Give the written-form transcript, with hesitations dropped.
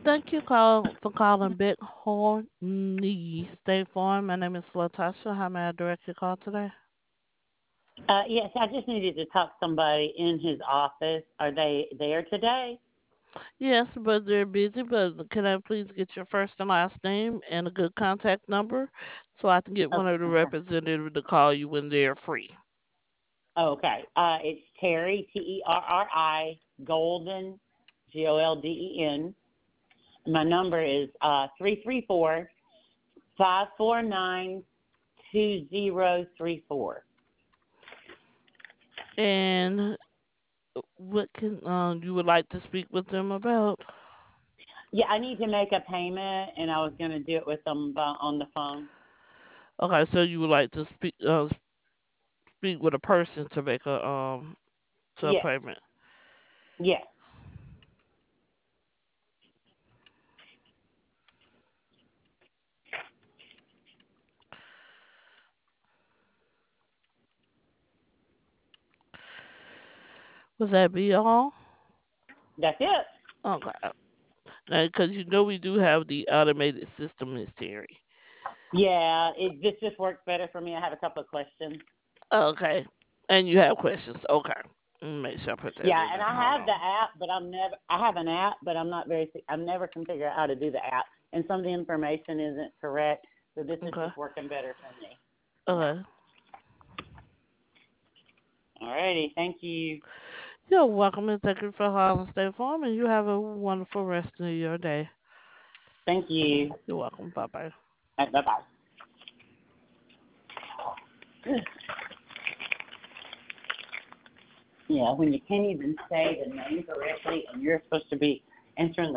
Thank you for calling Big Horny State Farm. My name is Latasha. How may I direct your call today? Yes, I just needed to talk to somebody in his office. Are they there today? Yes, but they're busy. But can I please get your first and last name and a good contact number so I can get one of the Okay. representatives to call you when they're free? Okay. It's Terry, Terri, Golden, Golden. My number is 334-549-2034. And what can you would like to speak with them about? Yeah, I need to make a payment, and I was going to do it with them on the phone. Okay, so you would like to speak with a person to make a Yes, payment. yes. Would that be all? That's it. Okay. Because you know we do have the automated system, Miss Terry. Yeah, this just works better for me. I have a couple of questions. Okay. And you have questions. Okay. Make sure I put that Yeah, in and there. I Hold have the on. app, but I have an app, but I've never can figure out how to do the app, and some of the information isn't correct. So this is Okay. just working better for me. Okay. Alrighty, thank you. You're welcome and thank you for calling State Farm and you have a wonderful rest of your day. Thank you. You're welcome. Bye bye. Bye bye. Yeah, when you can't even say the name correctly, and you're supposed to be answering